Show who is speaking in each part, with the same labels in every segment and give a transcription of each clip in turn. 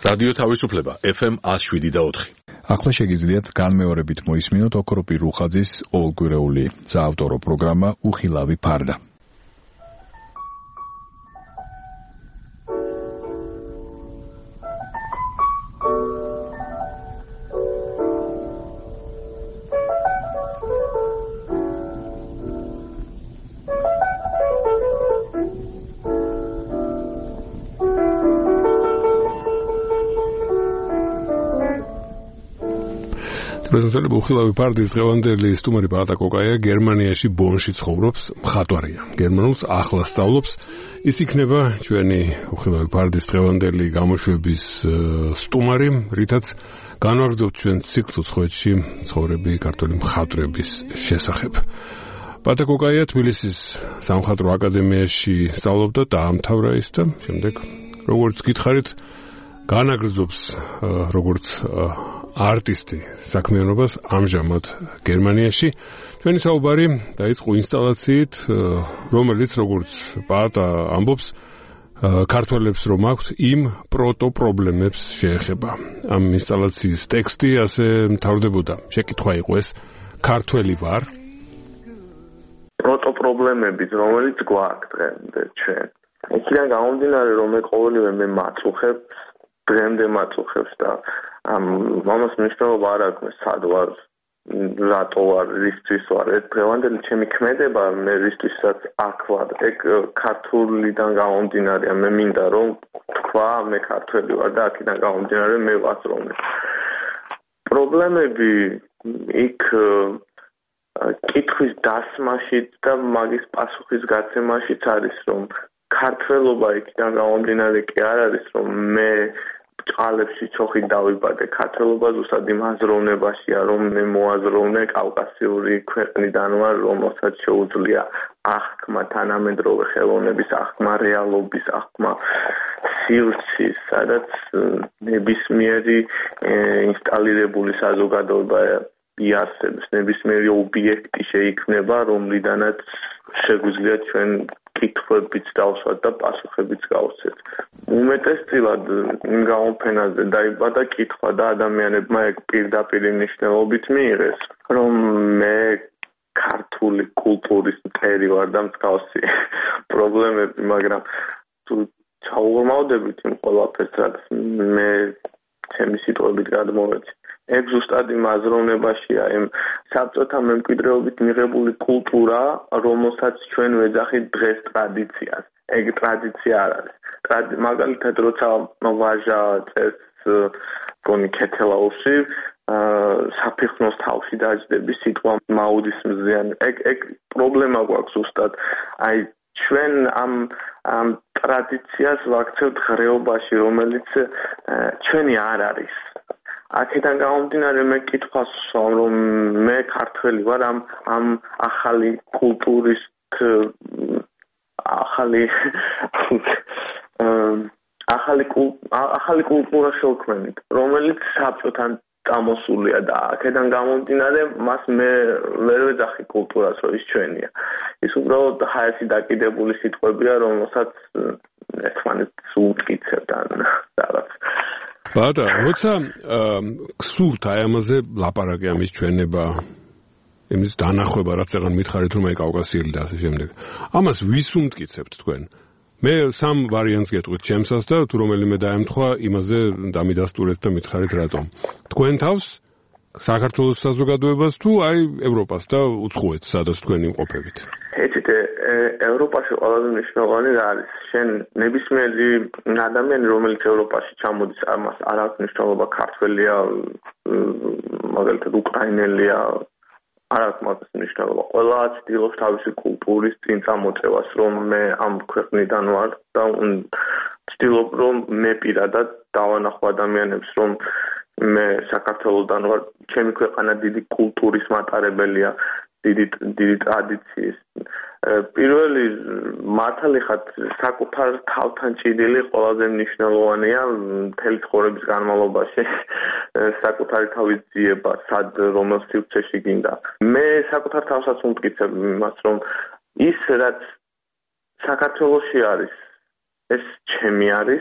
Speaker 1: რადიო თავისუფლება FM 107.4.
Speaker 2: ახლა შეგიძლიათ განმეორებით მოისმინოთ ოქროპირ რუხაძის ყოველკვირეული საავტორო პროგრამა უხილავი ფარდა.
Speaker 3: პრეზიდენტი უხილავი ფარდის დღევანდელი სტუმარი ბატა კოკაია გერმანიაში ბონში ცხოვრობს, მხატვარია. გერმანულს ახლა სწავლობს. ის იქნება ჩვენი უხილავი ფარდის დღევანდელი გამოშვების სტუმარი, რითაც განვაგრძობთ ჩვენ ციკლს უცხოეთში ცხოვრები ქართველი მხატვრების შესახებ. ბატა კოკაია თბილისის სამხატვრო აკადემიაში სწავლობდა, დაამთავრა ის და შემდეგ როგორც გითხარით, განაგრძობს როგორც არტისტი საქმიანობას ამჟამად გერმანიაში. ჩვენი საუბარი დაიწყო ინსტალაციით, რომელიც როგორც ბატა ამბობს, ქართველებს რომ აქვთ იმ პროტოპრობლემებს შეეხება. ამ ინსტალაციის ტექსტი ასე მთავრდებოდა. შეკითხვა იყო ეს: ქართველი ვარ?
Speaker 4: პროტოპრობლემებით, რომელიც გვაქვს დღემდე ჩვენ. იქიდან გამომდინარე, რომ მე მაწუხებ, დღემდე მაწუხებს და ამას მნიშვნელობა არ აქვს, სად ვარ, რატო ვარ, რისთვის ვარ. ეს დღევანდელი ჩემი ქმედება, მე რისთვისაც აქ ვარ, ეგ ქართულიდან გამომდინარეა. მე მინდა რომ თქვა, მე ქართველი ვარ და აქედან გამომდინარე მე ვაწროვნე. პრობლემები იქ კითხვის დასმაშიც და მაგის პასუხის გაცემაშიც არის, რომ ქართველობა იქიდან გამომდინარე კი არ არის, რომ მე ჭყალებში ჩოხი დავიბადე. ქართველობა ზუსტად იმ აზროვნებაშია, რომ მე მოაზროვნე კავკასიური ქვეყნიდან ვარ, რომელსაც შეუძლია აღქმა თანამედროვე ხელოვნების, აღქმა რეალობის, აღქმა სივრცის, სადაც ნებისმიერი ინსტალირებული საზოგადოება იარსებს, ნებისმიერი ობიექტი შეიქმნება, რომლიდანაც შეგვიძლია ჩვენ კითხვებიც დავსვათ და პასუხებიც გავცეთ. უმეტესწილად იმ გამოფენაზე დაიბადა კითხვა და ადამიანებმა ეგ პირდაპირ მნიშვნელობით მიიღეს, რომ მე ქართული კულტურის მტერი ვარ და მსგავსი პრობლემები, მაგრამ თუ ჩაუღრმავდებით იმ ყველაფერს, რაც მე ჩემი სიტყვებით გადმოვეცი, ეგ ზუსტად იმ აზროვნებაშია, იმ საბჭოთა მემკვიდრეობით მიღებული კულტურა, რომელსაც ჩვენ ვეძახით დღეს ტრადიციას. ეგ ტრადიცია არ არის. მაგალითად, როცა ვაჟა წერს გონი ქეთელაურში, საფიხნოს თავში დაჯდები სიტყვა მაუდის მზიანი. ეგ პრობლემა გვაქვს ზუსტად. აი ჩვენ ამ ტრადიციას ვაქცევთ ღრეობაში, რომელიც ჩვენი არ არის. აქედან გამომდინარე მე კითხვას ვსვამ, რომ მე ქართველი ვარ ამ ახალი კულტურის ახალი კულტურა შევქმნით, რომელიც საბჭოთან წამოსულია და აქედან გამომდინარე მას მე ვერ ვეძახი კულტურას, რომ ის ჩვენია. ის უბრალოდ ჰაერში დაკიდებული სიტყვებია, რომელსაც ერთმანეთს უმტკიცებთ ან რაღაც.
Speaker 3: ბატა, როცა გსურთ აი ამაზე ლაპარაკი, ამის ჩვენება, იმის დანახვება, რაც აღარ მითხარით, რომ აი კავკასიელი და ასე შემდეგ. ამას ვის უმტკიცებთ თქვენ? მე სამ ვარიანტს გეტყვით ჩემსას და თუ რომელიმე დაემთხვა, იმაზე დამიდასტურეთ და მითხარით რატომ. თქვენ თავს, საქართველოს საზოგადოებას თუ აი ევროპას და უცხოეთს, სადაც თქვენ იმყოფებით?
Speaker 4: ეცით, ევროპაში ყველაზე მნიშვნელოვანი რა არის? შენ ნებისმიერი ადამიანი, რომელიც ევროპაში ჩამოდის, ამას არ აქვს მნიშვნელობა ქართველია, მაგალითად უკრაინელია, არ აქვს მაგას მნიშვნელობა. ყველა ცდილობს თავისი კულტურის წინ წამოწევას, რომ მე ამ ქვეყნიდან ვარ და ცდილობ, რომ მე პირადად დავანახო ადამიანებს, რომ მე საქართველოსდან ვარ, ჩემი ქვეყანა დიდი კულტურის მატარებელია, დიდი ტრადიციის. პირველი მართალი ხარ, საკუთარ თავთან ჭიდილი ყველაზე მნიშვნელოვანია მთელი ცხოვრების განმავლობაში საკუთარი თავის ძიება, სად რომელ სივრცეში გინდა. მე საკუთარ თავსაც უმტკიცებ იმას, რომ ის რაც საქართველოში არის, ეს ჩემი არის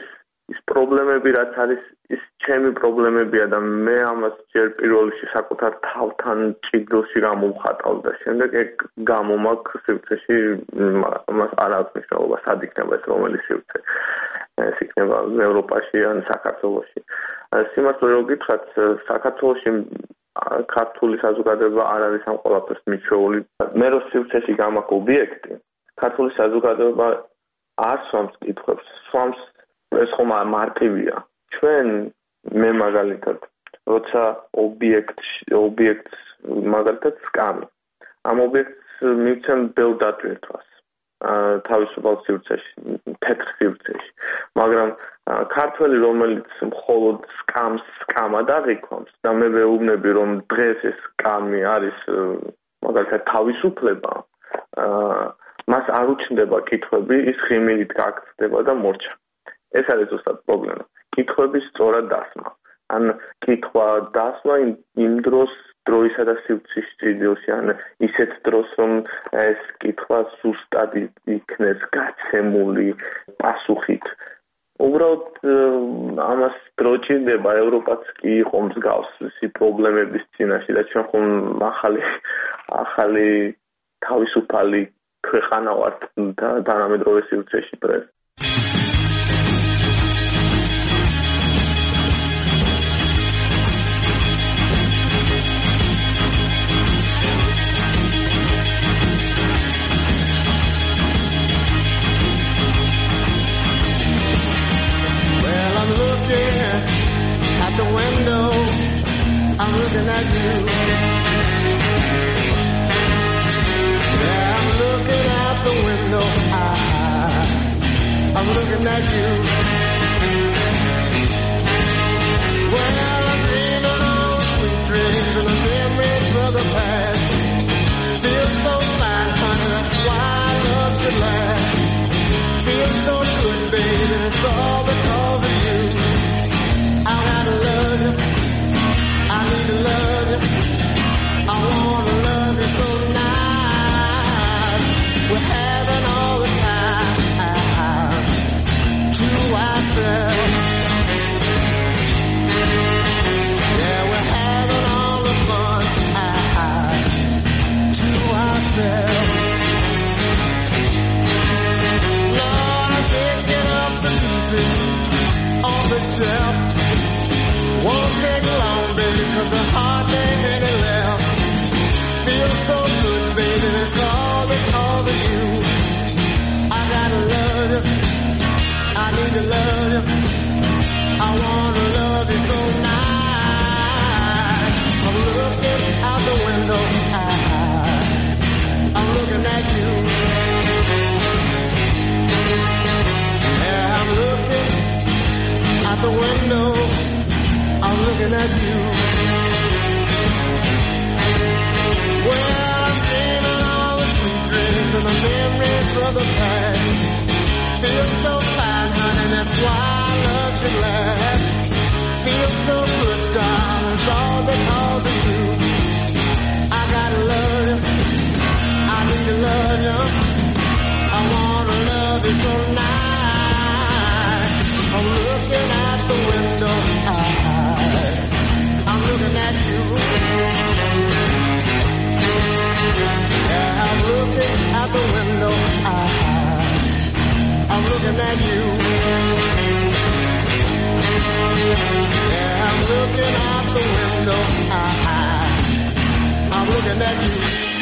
Speaker 4: ის პრობლემები რაც არის ის ჩემი პრობლემებია და მე ამას ჯერ პირველ რიგში საკუთარ თავთან ჭიდროში გამოვხატავ და შემდეგ ეგ გამომაქვს სივრცეში მას არ აქვს მნიშვნელობა სად იქნება ეს რომელი სივრცე ეს იქნება ევროპაში ან საქართველოში სიმართლე რომ გითხრათ საქართველოში ქართული საზოგადოება არ არის ამ ყველაფერს მიჩვეული მე რო სივრცეში გამაქვს ობიექტი ქართული საზოგადოება არ swams კითხვებს swams ეს ხომ მარტივია ჩვენ მე მაგალითად როცა ობიექტს მაგალითად სკამი ამ ობიექტს მივცემ ბევრ დატვირთვას თავისუფალ სივრცეში თეთრ სივრცეში მაგრამ ქართველი რომელიც მხოლოდ სკამად აღიქვამს და მე ვეუბნები რომ დღეს ეს სკამი არის მაგალითად თავისუფლება მას არ უჩნდება კითხვები ის ღიმილით გაქცდება და მორჩა ეს არის ზუსტად პრობლემა კითხვების სწორად დასმა ან კითხვა დასმა იმ დროისა და სივრცის ჭრილში ან ისეთ დროს რომ ეს კითხვა ზუსტად იქნეს გაცემული პასუხით უბრალოდ ამას დრო ჭირდება ევროპაც კი იყო მსგავსი პრობლემების წინაშე და ჩვენ ხომ ახალი თავისუფალი ქვეყანა ვართ და თანამედროვე სივრცეში დღეს
Speaker 5: The window, I'm looking at you. Yeah, I'm looking out the window. I'm looking at you. Well, I'm dreaming all the sweet dreams and the memories of the past. Feel so fine, honey, that's why love should last. Feel so good, baby, it's all because of you. I gotta love you. I need to love you. I wanna love you so nice. We're having all the time to ourselves. Yeah, we're having all the fun to ourselves. Lord, I'm picking up the pieces on the shelf. Won't take long, baby, cause the heart ain't any left. Feels so good, baby, it's all because of you. I gotta love you. I need to love you. I wanna love you so nice. I'm looking out the window. I'm looking at you. Yeah, I'm looking out the window. I'm looking at you. Well, I'm dreaming all the sweet dreams and the memories of the past. Feel so fine, honey, that's why love should last. Feel so good, darling, it's all because of you. I gotta love you. I need to love you. I wanna love you so nice. I'm looking out the window. I'm looking at you. Yeah, I'm looking out the window. I'm looking at you. Yeah, I'm looking out the window. I'm looking at you.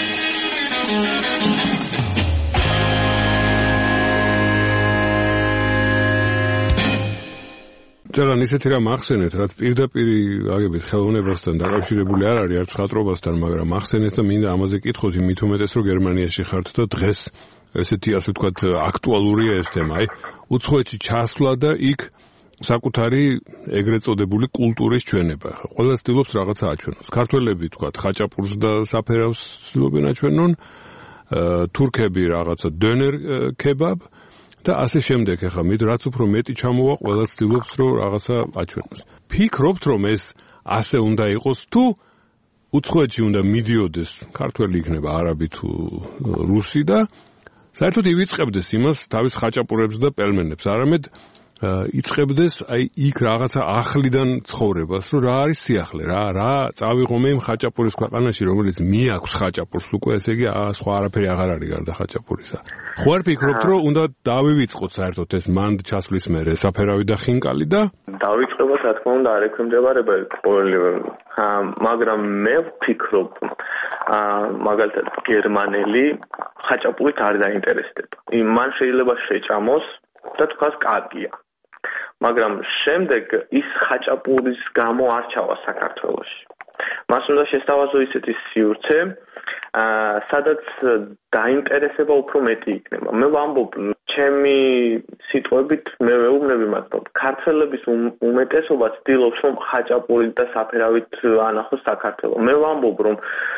Speaker 3: ძალიან ისეთი რამ ახსენეთ, რაც პირდაპირ აგებით ხელოვნებასთან დაკავშირებული არ არის, არც ხატრობასთან, მაგრამ ახსენეთ და მინდა ამაზე კითხოთ, იმით უმეტეს, რომ გერმანიაში ხართ და დღეს ესეთი ასე ვთქვათ აქტუალურია ეს თემა. აი, უცხოეთში ჩასვლა და იქ საკუთარი ეგრეთ წოდებული კულტურის ჩვენება. ყველა ცდილობს რაღაცა აჩვენოს. ქართველები ვთქვათ, ხაჭაპურს და საფერავს ცდილობენ აჩვენონ, თურქები რაღაცა დონერ კებაბ და ასე შემდეგ. ახლა რაც უფრო მეტი ჩამოვა, ყველა ცდილობს რომ რაღაცა აჩვენოს. ფიქრობთ რომ ეს ასე უნდა იყოს თუ უცხოეთში უნდა მიდიოდეს ქართველი იქნება არაბი თუ რუსი და საერთოდ ივიწყებდეს იმას თავის ხაჭაპურებს და პელმენებს. არამედ იწყებდეს აი იქ რაღაცა ახლიდან ცხოვრებას, რომ რა არის სიახლე, რა წავიღო მე ხაჭაპურის ქვეყანაში, რომელიც მიაქვს ხაჭაპურს უკვე, ესე იგი სხვა არაფერი აღარ არის გარდა ხაჭაპურისა. ხო არ ფიქრობთ, რომ უნდა დავივიწყოთ საერთოდ ეს მანდ ჩასვლის მერე საფერავი და ხინკალი და
Speaker 4: დავიწყება, რა თქმა უნდა, არ ექვემდებარება ყოველივე. მაგრამ მე ვფიქრობ, მაგალითად გერმანელი ხაჭაპურით არ დაინტერესდება. მან შეიძლება შეჭამოს და თქვას კარგია. მაგრამ შემდეგ ის ხაჭაპურის გამო არ ჩავა საქართველოში. მას უნდა შესთავაზო ისეთი სივრცე, სადაც დაინტერესება უფრო მეტი იქნება. მე ვამბობ, ჩემი სიტყვებით მე ვეუბნები მათ, რომ ქართველების უმეტესობა ცდილობს, რომ ხაჭაპურით და საფერავით ანახოს საქართველო. მე ვამბობ, რომ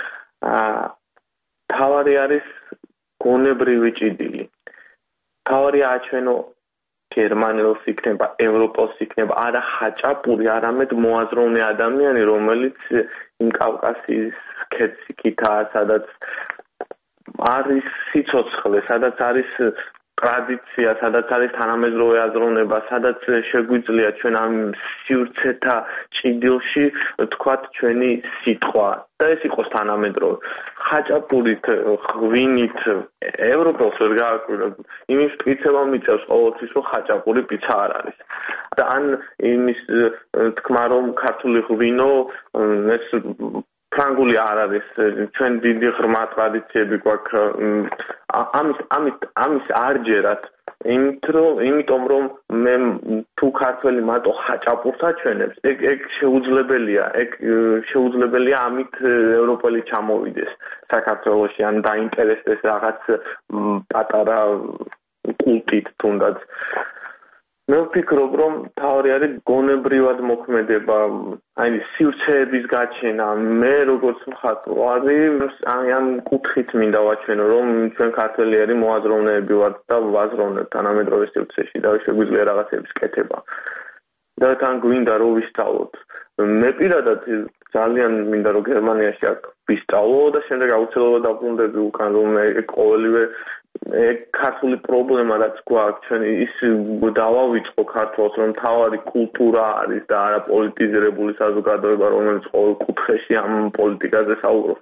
Speaker 4: თავარი არის გონებრივი ჭიდილი. თავარი აჩვენო გერმანელს იქნება, ევროპელს იქნება, არა ხაჭაპური, არამედ მოაზროვნე ადამიანი, რომელიც იმ კავკასიის ქედს-იქითაა, სადაც არის სიცოცხლე, სადაც არის ტრადიცია, სადაც არის თანამედროვე აზროვნება, სადაც შეგვიძლია ჩვენ ამ სივრცეთა ჭიდილში თქვათ ჩვენი სიტყვა და ეს იყოს თანამედროვე. ხაჭაპურით, ღვინით ევროპელს ვერ გააკვირებ, იმის პიცება მიწევს ყოველთვის, რომ ხაჭაპური პიცა არ არის. და ან იმის თქმა, რომ ქართული ღვინო ეს ფრანგული არ არის, ჩვენ დიდი ღრმა ტრადიციები გვაქვს. ამის არ ჯერათ, იმიტომ რომ მე თუ ქართველი მარტო ხაჭაპურს აჩვენებს, ეგ შეუძლებელია ამით ევროპელი ჩამოვიდეს საქართველოში, ან დაინტერესდეს რაღაც პატარა კულტით თუნდაც. მე ვფიქრობ, რომ თავი არის გონებრივად მოქმედება, აი სივრცეების გაჩენა. მე როგორც მხატვარი, ამ კუთხით მინდა ვაჩვენო, რომ ჩვენ ქართველიერი მოაზროვნეები ვართ და ვაზროვნებთ თანამედროვე სივრცეში და შეგვიძლია რაღაცების კეთება. და თან გვინდა რომ ვისწავლოთ. მე პირადად ძალიან მინდა რომ გერმანიაში აქ ვისწავლო და შემდეგ აუცილებლად დავბრუნდები უკან, რომ ყოველივე ქართული პრობლემა რაც გვაქვს, ჩვენ ის დავავიწყო ქართულს, რომ თავარი კულტურა არის და არა პოლიტიზირებული საზოგადოება, რომელიც ყოველ კუთხეში ამ პოლიტიკაზე საუბრობს.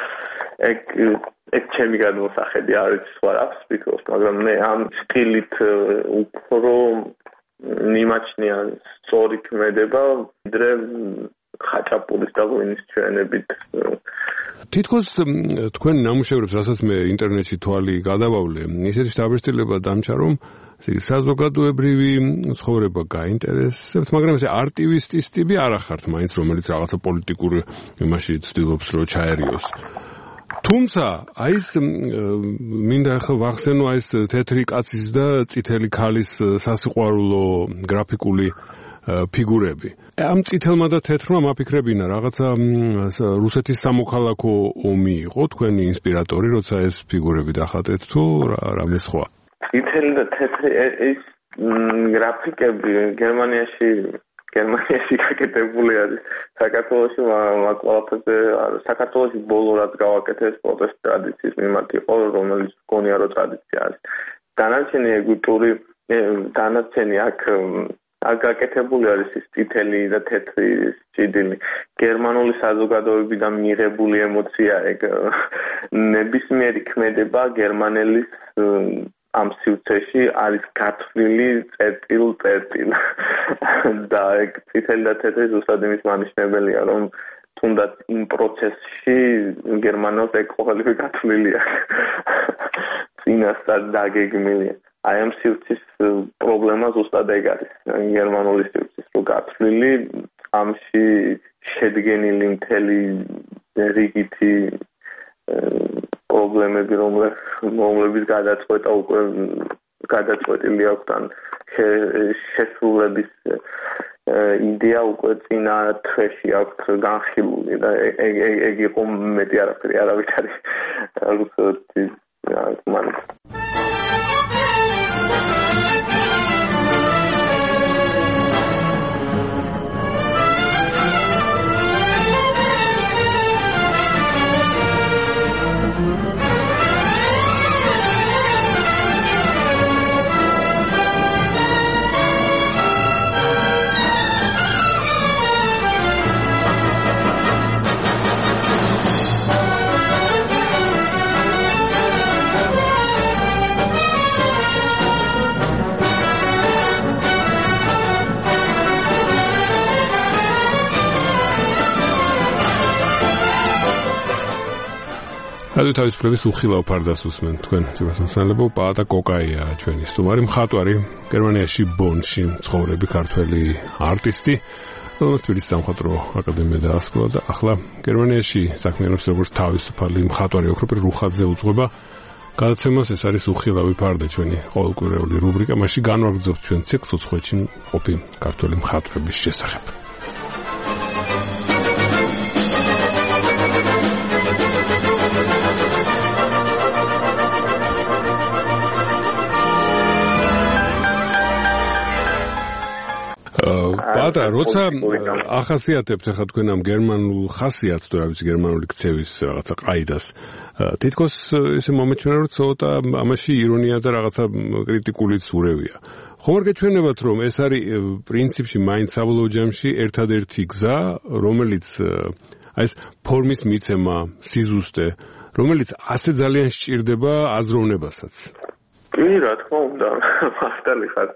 Speaker 4: ეგ ჩემი გადმოსახედი არის, სხვა რას ვფიქრობ, მაგრამ მე ამ სტილით უფრო მიმაჩნია სწორი ქმედება, ვიდრე ხაჭაპურის და ღვინის ჩვენებით.
Speaker 3: თითქოს თქვენ ნამუშევრებს, რასაც მე ინტერნეტში თვალი გადავავლე, ისეთი შთაბეჭდილება დამჩა, რომ საზოგადოებრივი ცხოვრება გაინტერესებთ, მაგრამ ესე არტივისტის ტიპი არ ახართ მაინც, რომელიც რაღაცა პოლიტიკურ იმაში ცდილობს, რომ ჩაერიოს. თუმცა, აი ეს მინდა ახლა ვახსენო აი ეს თეთრი კაცის და წითელი ქალის სასიყვარულო გრაფიკული ფიგურები. ამ წითელმა და თეთრმა მაფიქრებინა რაღაცა რუსეთის სამოქალაქო ომი იყო თქვენი ინსპირატორი, როცა ეს ფიგურები დახატეთ თუ რამე სხვა.
Speaker 4: წითელი და თეთრი ეს გრაფიკები გერმანიაში გაკეთებული არის. საქართველოში ყველაფერზე საქართველოში ბოლო რაც გავაკეთეს პროტესტ ტრადიციის მიმართ იყო, რომელიც გონია რომ ტრადიცია არის. დანარჩენი ეგვიპტური დანარჩენი აქ გაკეთებული არის ის წითელი და თეთრი ჭიდილი. გერმანული საზოგადოებიდან მიღებული ემოცია ეგ ნებისმიერი ქმედება გერმანელის ამ სივრცეში არის გათვლილი წერტილ და ეგ წითელი და თეთრი ზუსტად იმის მანიშნებელია, რომ თუნდაც იმ პროცესში გერმანელს ეგ ყოველივე გათვლილია. წინასწარ დაგეგმილია. აი ამ სივრცის პრობლემა ზუსტად ეგ არის. გერმანული სივრცის რო გათვლილი, ამში შედგენილი მთელი რიგითი პრობლემები, რომლებიც გადაწყვეტა უკვე გადაწყვეტილი აქვს ან შესრულების იდეა უკვე წინა თვეში აქვს განხილული და ეგ იყო მეტი არაფერი არავითარი რუსეთის მან.
Speaker 3: რადიო თავისუფლების უხილავ ფარდას უსმენ თქვენ ძვირადღირებულ პაატა კოკაია ჩვენი სტუმარი მხატვარი გერმანიაში ბონში მცხოვრები ქართველი არტისტი რომელსაც თბილისის სამხატვრო აკადემია დაასრულა და ახლა გერმანიაში საქმიანობს როგორც თავისუფალი მხატვარი ოქროპირ რუხაძე უძღვება გადაცემას ეს არის უხილავი ფარდა ჩვენი ყოველკვირეული რუბრიკა მასში განვაგრძობთ ჩვენ ციკლს უცხოეთში ყოფი ქართველი მხატვრების შესახებ პატა, როცა ახასიათებთ ახლა თქვენ ამ გერმანულ ხასიათს, თუ რა ვიცი, გერმანული ქცევის რაღაცა ყაიდას, თითქოს ესე მომეჩვენა, რომ ცოტა ამაში ირონია და რაღაცა კრიტიკულიც ურევია. ხომ არ გეჩვენებათ, რომ ეს არის პრინციპში მაინც საბოლოო ჯამში ერთადერთი გზა, რომელიც აი ეს ფორმის მიცემა, სიზუსტე, რომელიც ასე ძალიან სჭირდება აზროვნებასაც.
Speaker 4: კი, რა თქმა უნდა, მართალი ხართ.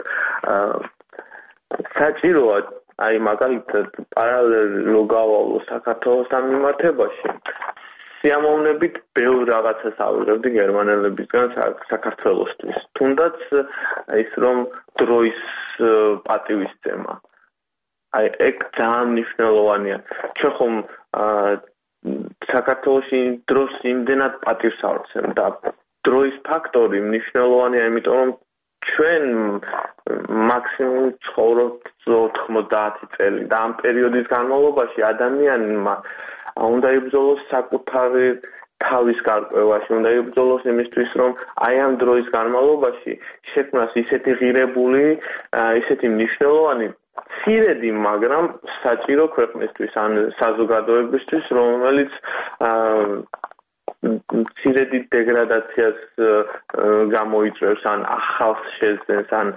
Speaker 4: საჭიროა აი მაგალითად პარალელო გავალო საქართველოსთან მიმართებაში სიამოვნებით ბევრ რაღაცას ავიღებდი გერმანელებისგან საქართველოსთვის თუნდაც ის რომ დროის პატივისცემა აი ეგ ძალიან მნიშვნელოვანია ჩვენ ხომ საქართველოში დროს იმდენად პატივს ავცემ და დროის ფაქტორი მნიშვნელოვანია იმიტომ რომ ჩვენ მაქსიმუმ ცხოვრობთ 90 წელი და ამ პერიოდის განმავლობაში ადამიანმა უნდა იბრძოლოს საკუთარი თავის გარკვევაში, უნდა იბრძოლოს იმისთვის, რომ აი ამ დროის განმავლობაში შექმნას ისეთი ღირებული, ისეთი მნიშვნელოვანი ცირედი, მაგრამ საჭირო ქვეყნისთვის, ან საზოგადოებისთვის, რომელიც ცირედი დეგრადაციას გამოიწვევს ან ახალს შეძენს ან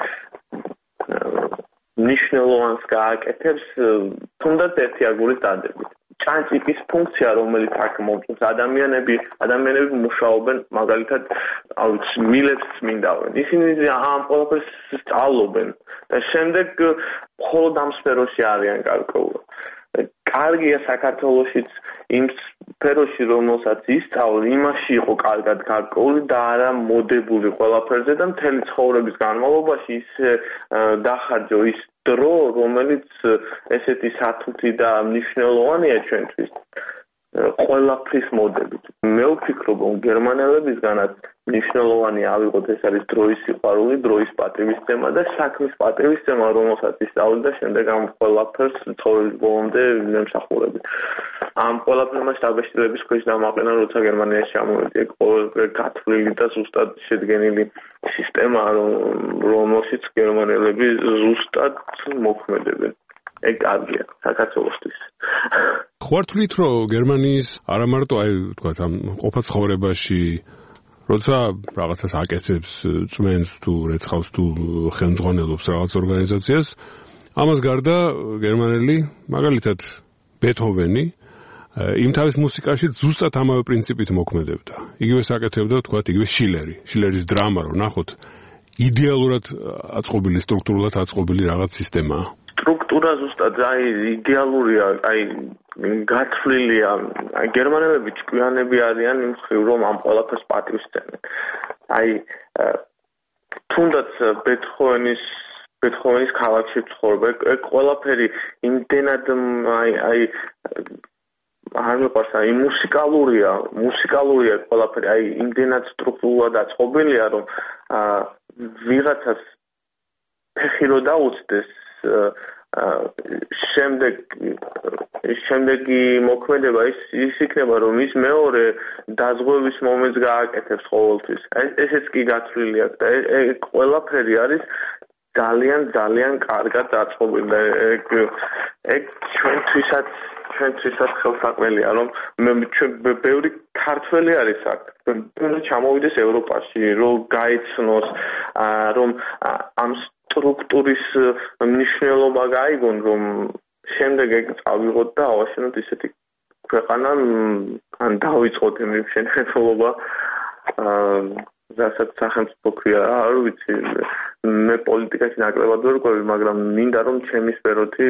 Speaker 4: მნიშვნელოვანს გააკეთებს თუნდაც ერთი აგურის დადებით. ჭანჭიკის ფუნქცია რომელიც აქ მომწონს ადამიანები მუშაობენ მაგალითად მილებს წმინდავენ. ისინი ამ ყველაფერს სწავლობენ და შემდეგ მხოლოდ ამ სფეროში არიან გარკვეულად. კარგია საქართველოშიც იმ სფეროში რომელსაც ისწავლ იმაში იყო კარგად გარკვეული და არა მოდებული ყველაფერზე და მთელი ცხოვრების განმავლობაში ისე დახარჯო ის დრო რომელიც ესეთი სათუთი და მნიშვნელოვანია ჩვენთვის ყველაფრის მოდებით. მე ვფიქრობ რომ გერმანელებისგანაც მნიშვნელოვანი ავიღოთ ეს არის დროის სიყვარული, დროის პატივისცემა და საქმის პატივისცემა, რომელსაც ისწავლეთ და შემდეგ ამ ყველაფერს ცხოვრების ბოლომდე ემსახურებით. ამ ყველაფერმა დაბეჭდილების ქვეშ დამაყენა, როცა გერმანიაში ჩამოვედი, ყოველგვარი გათვლილი და ზუსტად შედგენილი სისტემა, რომელშიც გერმანელები ზუსტად მოქმედებენ. ეგ კარგია საქართველოსთვის.
Speaker 3: ხო თვლით რომ გერმანიის არა მარტო აი თქვა ამ ყოფა ცხოვრებაში როცა რაღაცას აკეთებს, წმენს თუ რეცხავს თუ ხელმძღვანელობს რაღაც ორგანიზაციას, ამას გარდა გერმანელი, მაგალითად ბეთჰოვენი, იმ თავის მუსიკაში ზუსტად ამავე პრინციპით მოქმედებდა. იგივე საკეთებდა, თქვა, იგივე შილერი, შილერის დრამა, რომ ნახოთ, იდეალურად აწყობილი, სტრუქტურულად აწყობილი რაღაც სისტემაა.
Speaker 4: სტრუქტურა ზუსტად აი იდეალურია, აი გათვლილია. აი გერმანელები ჭკვიანები არიან იმ მხრივ, რომ ამ ყველაფერს პატივს სცემენ. აი თუნდაც ბეთჰოვენის ქალაქში ცხოვრება, ეგ ყველაფერი იმდენად აი არ მეყვარს, აი მუსიკალურია ყველაფერი, აი იმდენად სტრუქტურულად აწყობილია, რომ ვიღაცას ფეხი რო დაუწდეს შემდეგი მოქმედება ის იქნება რომ ის მეორე დაზღვევის მომენტს გააკეთებს ყოველთვის. ესეც კი გათვლილი აქვს და ეგ ყველაფერი არის ძალიან კარგად დაწყობილი და ეგ ჩვენთვისაც ხელსაყრელია რომ ბევრი ქართველი არის აქ რომ ჩამოვიდეს ევროპაში რომ გაიცნოს რომ ამ სტრუქტურის მნიშვნელობა გაიგონ რომ შემდეგ ეგ წავიღოთ და ავაშენოთ ისეთი ქვეყანა ან დავიწყოთ იმ მშენებლობა რასაც სახელმწიფო ქვია არ ვიცი მე პოლიტიკაში ნაკლებად ვერ ყვევი მაგრამ მინდა რომ ჩემი სფეროთი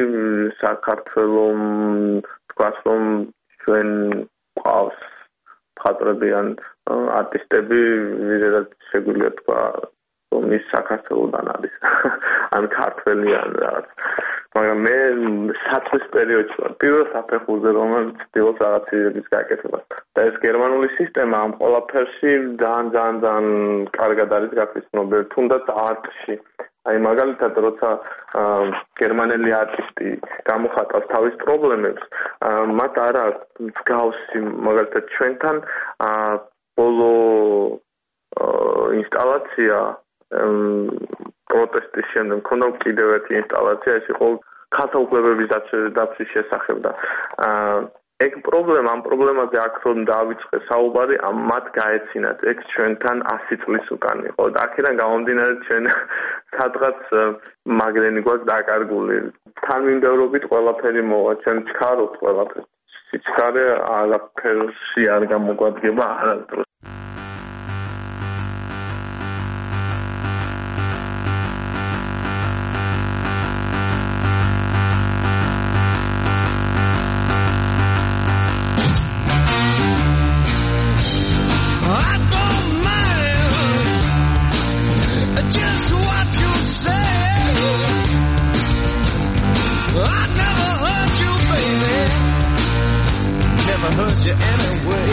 Speaker 4: საქართველოს თქვას რომ ჩვენ ყავს მხატვრები ან არტისტები ვიდრე შეგვიძლია თქვა რომ ის საქართველოდან არის ან ქართველი ან რაღაც მაგრამ მე საწყის პერიოდში ვარ პირველ საფეხურზე რომელიც ცდილობს რაღაცების გაკეთებას და ეს გერმანული სისტემა ამ ყველაფერში ძალიან კარგად არის გაფიცნობილი თუნდაც არტში აი მაგალითად როცა გერმანელი არტისტი გამოხატავს თავის პრობლემებს მათ არ აქვს მსგავსი მაგალითად ჩვენთან ბოლო ინსტალაცია პროტესტის შემდეგ მქონდა კიდევ ერთი ინსტალაცია ეს იყო ქალთა უფლებების დაცვის შესახებ და ეგ ამ პრობლემაზე აქ რომ დავიწყე საუბარი მათ გაეცინათ ეგ ჩვენთან 100 წლის უკან იყო და აქედან გამომდინარე ჩვენ სადღაც მაგრენი გვაქვს დაკარგული თანმიმდევრობით ყველაფერი მოვა ჩვენ ჩქარობთ ყველაფერს სიჩქარე არაფერში არ გამოგვადგება არასდროს
Speaker 5: hurt you anyway.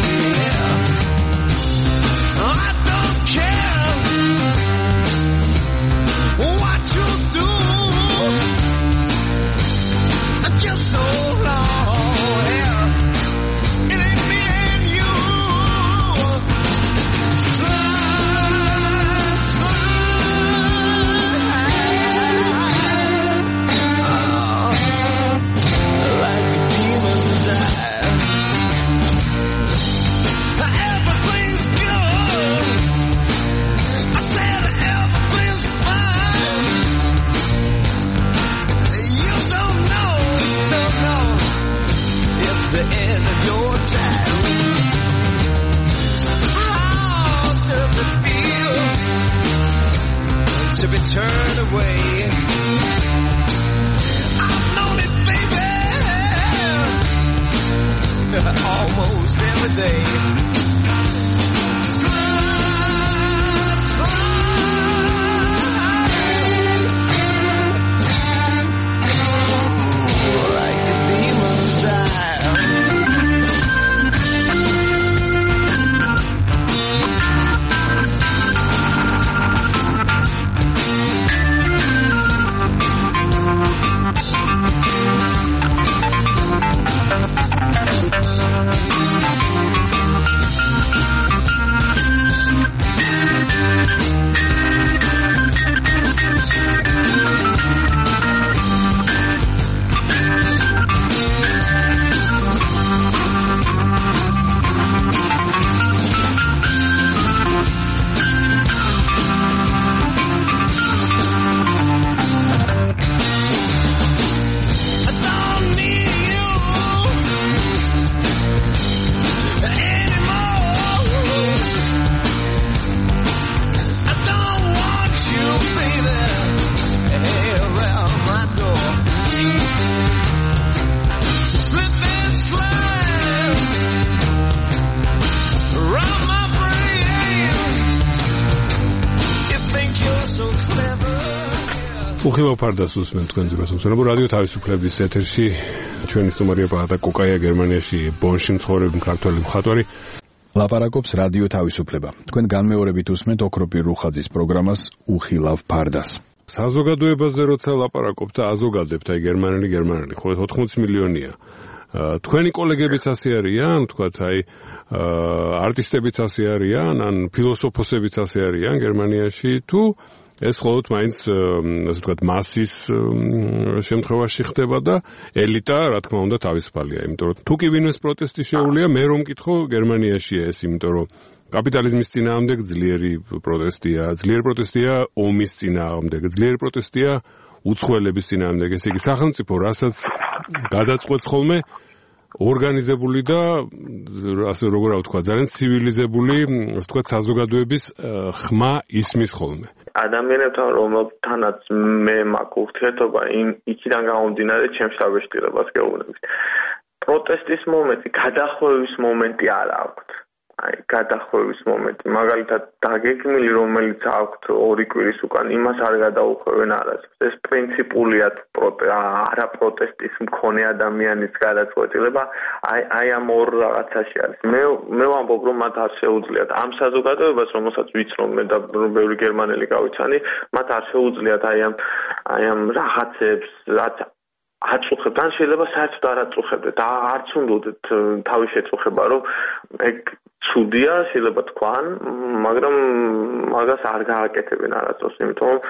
Speaker 5: I don't care what you do, just so long. It ain't me and you. Like the demons everything's good. I said everything's fine. You don't know. It's the end of your time. How does it feel to be turned away? I've known it, baby, almost every day. Like the demons die.
Speaker 3: უხილავ ფარდას უსმენ თქვენ ძირას უსმენებო რადიო თავისუფლების ეთერში ჩვენი სტუმარია ბაჰატა კოკაია გერმანიაში ბონში მცხოვრები ქართველი მხატვარი ლაპარაკობს რადიო თავისუფლება თქვენ განმეორებით უსმენთ ოქროპირ რუხაძის პროგრამას უხილავ ფარდას საზოგადოებაზე როცა ლაპარაკობთ და აზოგადებთ აი გერმანელი ხო 80 მილიონია თქვენი კოლეგებიც ასე არიან თქვათ აი არტისტებიც ასე არიან ან ფილოსოფოსებიც ასე არიან გერმანიაში თუ ეს მხოლოდ მაინც ასე ვთქვათ მასის შემთხვევაში ხდება და ელიტა რა თქმა უნდა თავისუფალია იმიტომ რომ თუ კი ვინმეს პროტესტი შეუძლია მე რომ მკითხო გერმანიაშია ეს იმიტომ რომ კაპიტალიზმის წინააღმდეგ ძლიერი პროტესტია ომის წინააღმდეგ ძლიერი პროტესტია უცხოელების წინააღმდეგ ესე იგი სახელმწიფო რასაც გადაწყვეტს ხოლმე ორგანიზებული და ასე როგორ ვთქვა ძალიან ცივილიზებული ასე ვთქვათ საზოგადოების ხმა ისმის ხოლმე
Speaker 4: ადამიანებთან რომელთანაც მე მაქვს ურთიერთობა იქიდან გამომდინარე ჩემს დაბეჭდილებას გეუბნებით პროტესტის მომენტი გადახვევის მომენტი არ აქვს აი გადახვევის მომენტი, მაგალითად დაგეგმილი, რომელიც აქვთ 2 კვირის უკან, იმას არ გადაუხვევენ არასდროს. ეს პრინციპულია არა პროტესტის მქონე ადამიანის გადაწყვეტილება, აი ამ ორ რაღაცაში არის. მე ვამბობ, რომ მათ არ შეუძლიათ ამ საზოგადოებას, რომელსაც ვიცნობ მე და ბევრი გერმანელი გავიცანი, მათ არ შეუძლიათ აი ამ რაღაცებს, რაც აწუხებთ, ან შეიძლება საერთოდ არ აწუხებდეთ, არც უნდათ თავის შეწუხება, რომ ეგ ცუდია, შეიძლება თქვან, მაგრამ მაგას არ გააკეთებენ არასდროს, იმიტომ რომ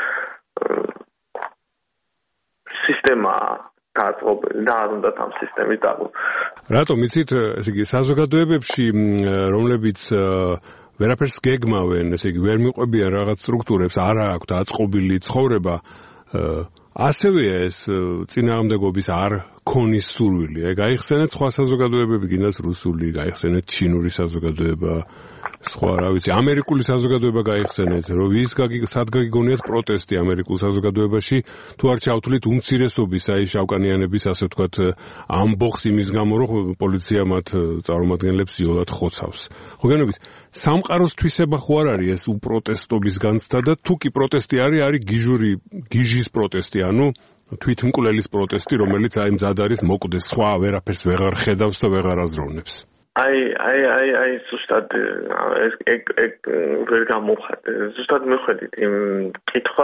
Speaker 4: სისტემა გაწყობილი და არ უნდა ამ სისტემის დაღუპვა.
Speaker 3: რატომ იცით, ესე იგი, საზოგადოებებში, რომლებიც ვერაფერს გეგმავენ, ესე იგი, ვერ მიყვებიან რაღაც სტრუქტურებს, არ აქვთ აწყობილი ცხოვრება, ასევეა ეს წინააღმდეგობის არ ქონის სურვილი. გაიხსენეთ სხვა საზოგადოებები, გინდას რუსული, გაიხსენეთ ჩინური საზოგადოება, სხვა რა ვიცი, ამერიკული საზოგადოება გაიხსენეთ, რომ ვის სად გაგიგონიათ პროტესტი ამერიკულ საზოგადოებაში, თუ არ ჩავთვლით უმცირესობის, აი შავკანიანების, ასე ვთქვათ, ამბოხს იმის გამო, რომ პოლიცია მათ წარმომადგენლებს იოლად ხოცავს. ხო გენობით, სამყაროს თვისება ხო არ არის ეს უპროტესტობის განცდა და თუ კი პროტესტი არის გიჟის პროტესტი, ანუ თვითმკვლელის პროტესტი, რომელიც აი მზად არის მოკვდეს, სხვა ვერაფერს ვეღარ ხედავს და ვეღარ აზროვნებს.
Speaker 4: აი, ზუსტად ეგ ვერ გამოვხატე. ზუსტად მიხედით იმ კითხვა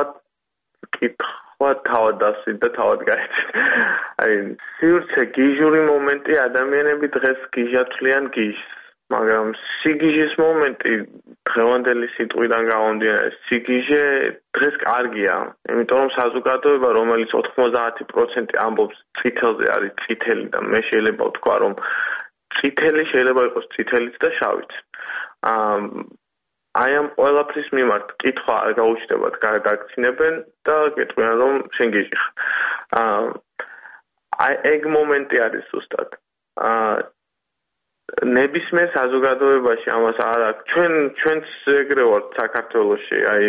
Speaker 4: თავად დასვით და თავად გაეცი. აი, სივრცე გიჟური მომენტი, ადამიანები დღეს გიჟათვლიან გიჟს. მაგრამ სიგიჟის მომენტი დღევანდელი სიტყვიდან გამომდინარე, სიგიჟე დღეს კარგია, იმიტომ რომ საზოგადოება, რომელიც 90% ამბობს წითელზე არის წითელი და მე შეიძლება ვთქვა, რომ წითელი შეიძლება იყოს წითელიც და შავიც. აი ამ ყველაფრის მიმართ კითხვა არ გაუჩნდებათ, გადაგცინებენ და გეტყვიან, რომ შენ გიჟიხ. აი ეგ მომენტი არის ზუსტად. ნებისმიერ საზოგადოებაში ამას არ აქვს. ჩვენც ეგრე ვართ საქართველოში, აი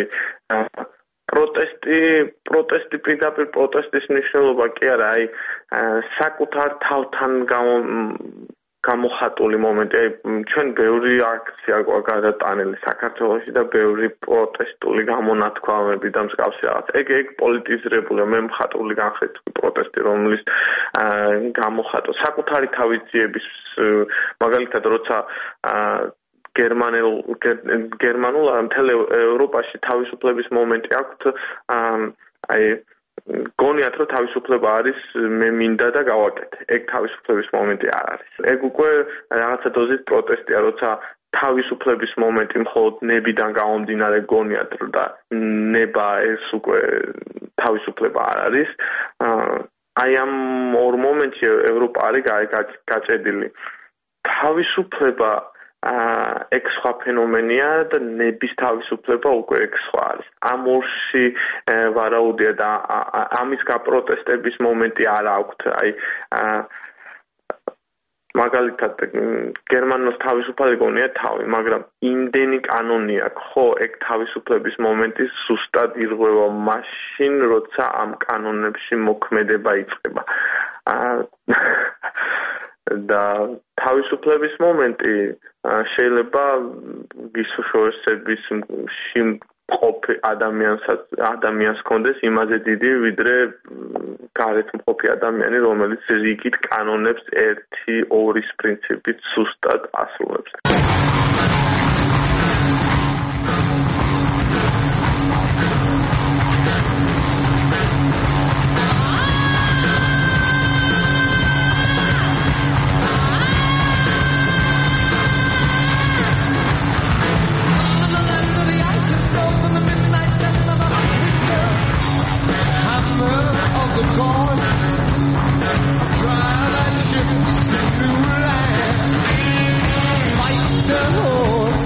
Speaker 4: პროტესტი პირდაპირ პროტესტის მნიშვნელობა კი არა, აი საკუთარ თავთან გამოხატული მომენტი. აი ჩვენ ბევრი აქცია გადატანილი საქართველოში და ბევრი პროტესტული გამონათქვამები და მსგავსი რაღაც. ეგ პოლიტიზირებულია, მე მხატვრული განხრით პროტესტი, რომლის გამოხატვა საკუთარი თავის ძიების, მაგალითად როცა გერმანულ მთელ ევროპაში თავისუფლების მომენტი აქვთ, აი გონიათ, რომ თავისუფლება არის, მე მინდა და გავაკეთე. ეგ თავისუფლების მომენტი არ არის. ეგ უკვე რაღაცა დოზის პროტესტია, როცა თავისუფლების მომენტი მხოლოდ ნებიდან გამომდინარე გონიათ და ნება ეს უკვე თავისუფლება არ არის. აი ამ ორ მომენტში ევროპა არის გაჭედილი. თავისუფლება ეგ სხვა ფენომენია და ნების თავისუფლება უკვე ეგ სხვა არის. ამ ორში ვარაუდია და ამის გაპროტესტების მომენტი არ აქვთ. აი მაგალითად გერმანოს თავისუფალი გონია თავი, მაგრამ იმდენი კანონი აქვს, ხო, ეგ თავისუფლების მომენტი ზუსტად ირღვევა მაშინ, როცა ამ კანონებში მოქმედება იწყება. და თავისუფლების მომენტი შეიძლება გისოშორსების მყოფი ადამიანს კონდეს იმაზე დიდი, ვიდრე გარეთ მყოფი ადამიანი, რომელიც რიგით კანონებს 1-2 პრინციპით სუსტად ასრულებს.
Speaker 5: Drive that ship to new land. Fight the horse.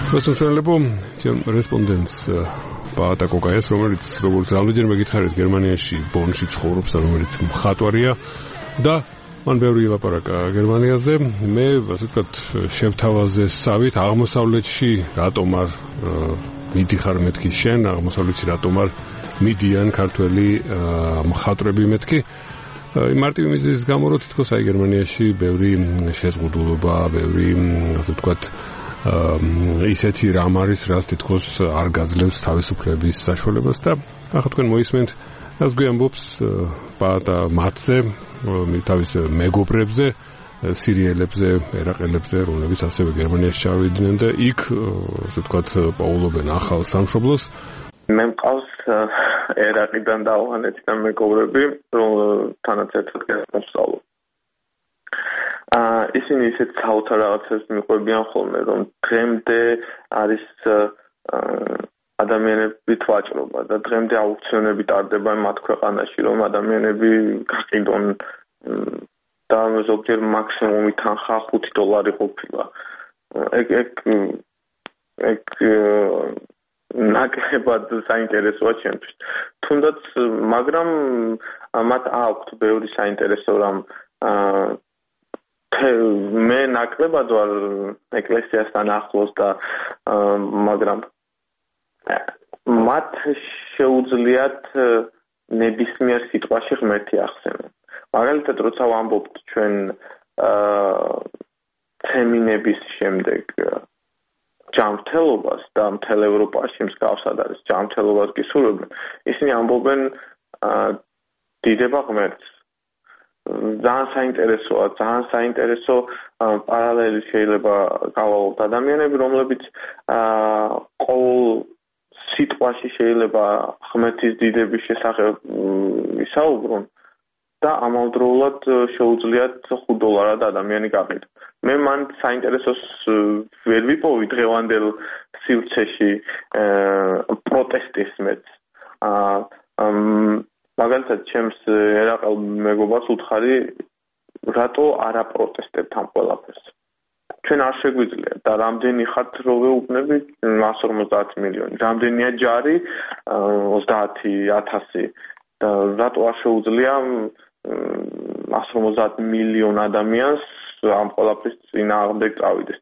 Speaker 3: მოსულელებო რესპონდენტს პაატა კოკაიას, რომელიც როგორც რამდენჯერმე გითხარით გერმანიაში ბონში ცხოვრობს და რომელიც მხატვარია და მან ბევრი ელაპარაკა გერმანიაზე. მე ასე ვთქვათ შევთავაზე სავით აღმოსავლეთში რატომ არ მიდიხარ მეთქი შენ, აღმოსავლეთში რატომ არ მიდიან ქართველი მხატვრები მეთქი. მარტივი მიზეზის გამო რომ თითქოს აი გერმანიაში ბევრი შეზღუდულობა, ბევრი ასე ვთქვათ ისეთი რამ არის, რაც თითქოს არ გაძლევს თავისუფლების საშუალებას და ახლა თქვენ მოისმენთ რას გვიამბობს პაატა მათზე, თავის მეგობრებზე, სირიელებზე, ერაყელებზე, რომლებიც ასევე გერმანიაში ჩავიდნენ და იქ ასე ვთქვათ პაულობენ ახალ სამშობლოს.
Speaker 4: მე მყავს ერაყიდან და ავღანეთიდან მეგობრები, თანაც ერთად გასწავლობ. ისინი ისეთ საოცარ რაღაცებს მიყვებიან ხოლმე, რომ დღემდე არის ადამიანებით ვაჭრობა და დღემდე აუქციონები ტარდება მათ ქვეყანაში, რომ ადამიანები გაყიდონ და ზოგჯერ მაქსიმუმი თანხა $5 ყოფილა. ეგ ნაკლებად საინტერესოა ჩემთვის. თუნდაც, მაგრამ მათ აქვთ ბევრი საინტერესო რამ მე ნაკლებად ვარ ეკლესიასთან ახლოს და მაგრამ მათ შეუძლიათ ნებისმიერ სიტყვაში ღმერთი ახსენენ. მაგალითად, როცა ვამბობთ ჩვენ ცემინების შემდეგ ჯანმრთელობას და მთელ ევროპაში მსგავსად არის ჯანმრთელობას გისურვებენ, ისინი ამბობენ დიდება ღმერთს. ძალიან საინტერესო პარალელი შეიძლება გავალოთ ადამიანები, რომლებიც ყოველ სიტყვაში შეიძლება ღმერთის დიდების შესახებ ისაუბრონ და ამავდროულად შეუძლიათ $5 ადამიანი გაყიდო. მე მან საინტერესოს ვერ ვიპოვი დღევანდელ სივრცეში პროტესტის მეც. მაგალითად, ჩემს ერაყელ მეგობარს უთხარი, რატო არ აპროტესტებთ ამ ყველაფერს. ჩვენ არ შეგვიძლია და რამდენი ხართ რო ვეუბნები 150 მილიონი, რამდენია ჯარი 30,000 და რატო არ შეუძლია 150 მილიონ ადამიანს ამ ყველაფრის წინააღმდეგ წავიდეს.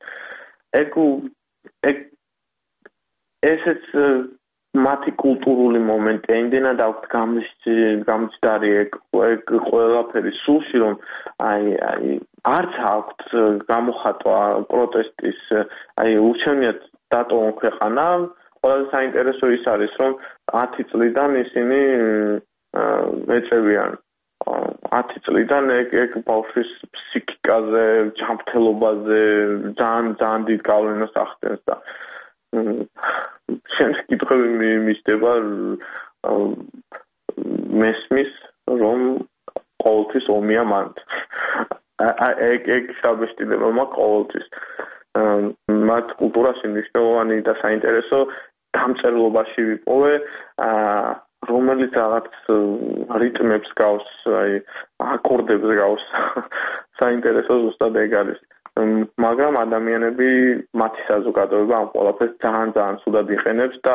Speaker 4: ესეც მათი კულტურული მომენტი, იმდენად აქვს გამჯდარი ეგ ყველაფერი სულში, რომ არც აქვთ გამოხატვა პროტესტის, ურჩევნიათ დატოვონ ქვეყანა. ყველაზე საინტერესო ის არის, რომ 10 წლიდან ისინი ეწევიან 10 წლიდან ეგ ბავშვის ფსიქიკაზე, ჯანმრთელობაზე ძალიან დიდ გავლენას ახდენს და შენ კითხვები მისდება მესმის რომ ყოველთვის ომია მანდ. ეგ საბეჭდილება მაქვს ყოველთვის. მათ კულტურაში მნიშვნელოვანი და საინტერესო დამწერლობაში ვიპოვე, რომელიც რაღაც რიტმებს გავს, აკორდებს გავს. საინტერესო ზუსტად ეგ არის. მაგრამ ადამიანები მათი საზოგადოება ამ ყველაფერს ძალიან ცუდად იყენებს და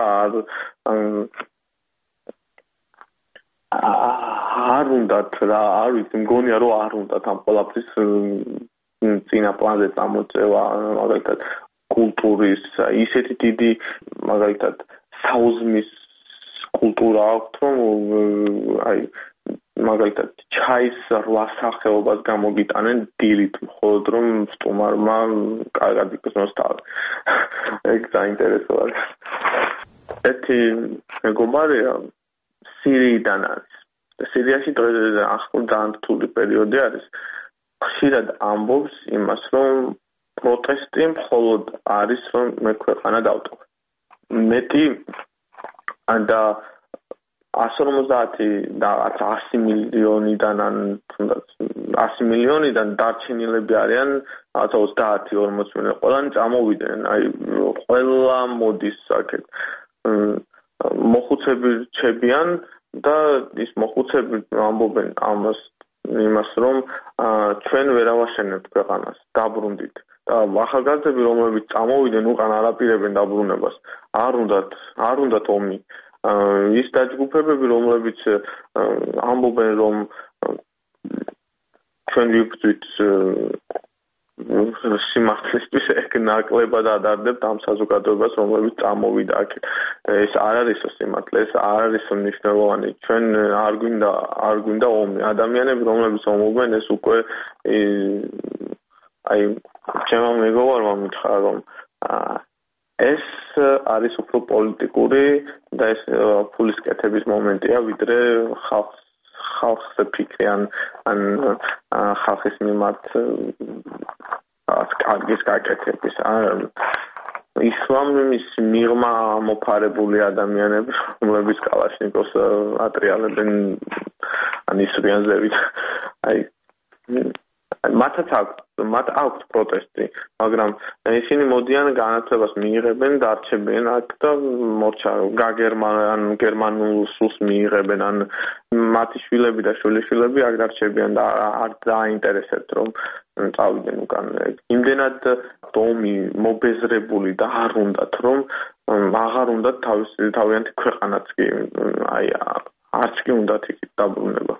Speaker 4: არ უნდათ რა, არ ვიცი, მგონია რომ არ უნდათ ამ ყველაფრის წინა პლანზე წამოწევა, მაგალითად კულტურის, ისეთი დიდი მაგალითად საუზმის კულტურა აქვს, რომ მაგალითად ჩაის 8 სახეობას გამოგიტანენ დილით, მხოლოდ რომ სტუმარმა კარგად იქნოს თავი. ეგ საინტერესო არის. ერთი მეგობარია სირიიდან არის. სირიაში ახლა ძალიან რთული პერიოდი არის. ხშირად ამბობს იმას, რომ პროტესტი მხოლოდ არის, რომ მე ქვეყანა დავტოვე. მეტი და 150 და 100 მილიონიდან ან თუნდაც 100 მილიონიდან დარჩენილები არიან 30-40 მილიონი. ყველანი წამოვიდნენ, ყველა მოდის აქეთ. მოხუცები რჩებიან და ის მოხუცები ამბობენ ამას იმას, რომ ჩვენ ვერ ავაშენებთ ქვეყანას, დაბრუნდით. და ახალგაზრდები, რომლებიც წამოვიდნენ, უკან არ აპირებენ დაბრუნებას. არ უნდათ ომი. ის დაჯგუფებები, რომლებიც ამბობენ, რომ ჩვენ ვიბრძვით სიმართლისთვის, ეგ ნაკლებად ადარდებთ ამ საზოგადოებას, რომლებიც წამოვიდა აქ. ეს არ არის სიმართლე, ეს არ არის მნიშვნელოვანი. ჩვენ არ გვინდა ომი. ადამიანები, რომლებიც ომობენ, ეს უკვე ჩემმა მეგობარმა მითხრა, რომ ეს არის უფრო პოლიტიკური და ეს ფულის კეთების მომენტია, ვიდრე ხალხზე ფიქრი ან ხალხის მიმართ კარგის გაკეთების. ისლამის მიღმა მოფარებული ადამიანები, რომლებიც კალაშნიკოვს ატრიალებენ ან ისვრიან ზევით. მათ აქვთ პროტესტი, მაგრამ ისინი მოდიან განათლებას მიიღებენ, დარჩებენ აქ და მორჩა გერმანულ სულს მიიღებენ, ან მათი შვილები და შვილიშვილები აქ დარჩებიან და არ დაინტერესებთ, რომ წავიდნენ უკან. იმდენად ომი მობეზრებული და არ უნდათ, რომ აღარ უნდათ თავიანთი ქვეყანაც კი, არც კი უნდათ იქით დაბრუნება.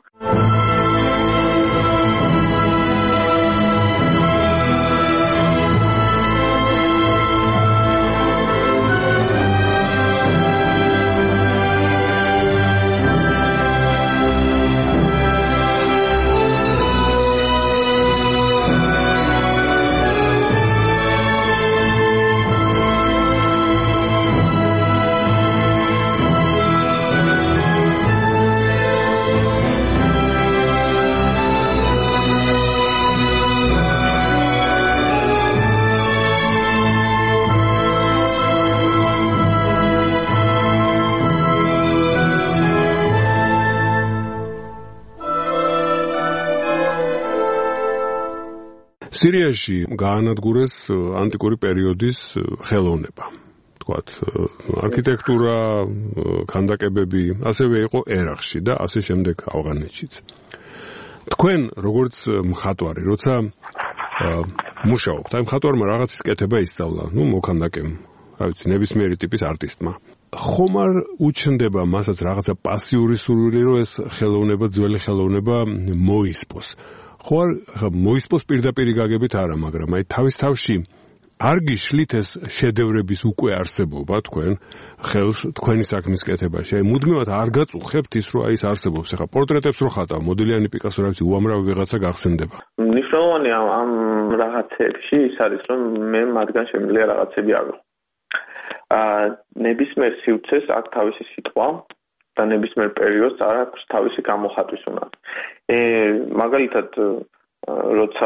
Speaker 3: სირიაში გაანადგურეს ანტიკური პერიოდის ხელოვნება. თქვათ, არქიტექტურა, ქანდაკებები, ასევე იყო ერაყში და ასე შემდეგ ავღანეთშიც. თქვენ როგორც მხატვარი, როცა მუშაობთ, აი მხატვარმა რაღაცის კეთება ისწავლა, მოქანდაკემ, რა ვიცი, ნებისმიერი ტიპის არტისტმა. ხომ არ უჩნდება მასაც რაღაცა პასიური სურვილი, რომ ეს ხელოვნება, ძველი ხელოვნება მოისპოს. ხო არ მოისპოს პირდაპირი გაგებით არა, მაგრამ აი თავის თავში არ გიშლით ეს შედევრების უკვე არსებობა თქვენ ხელს თქვენი საქმის კეთებაში. აი მუდმივად არ გაწუხებთ ის, რომ აი ეს არსებობს. ახლა პორტრეტებს რო ხატავ, მოდელიანი პიკასო რა ვიცი, უამრავი ვიღაცა გახსენდება.
Speaker 4: მნიშვნელოვანი ამ რაღაცებში ის არის, რომ მე მათგან შემიძლია რაღაცები ავიღო. ნებისმიერ სივრცეს აქ თავისი სიტყვა და ნებისმიერ პერიოდს არ აქვს თავისი გამოხატვის უნარი. მაგალითად, როცა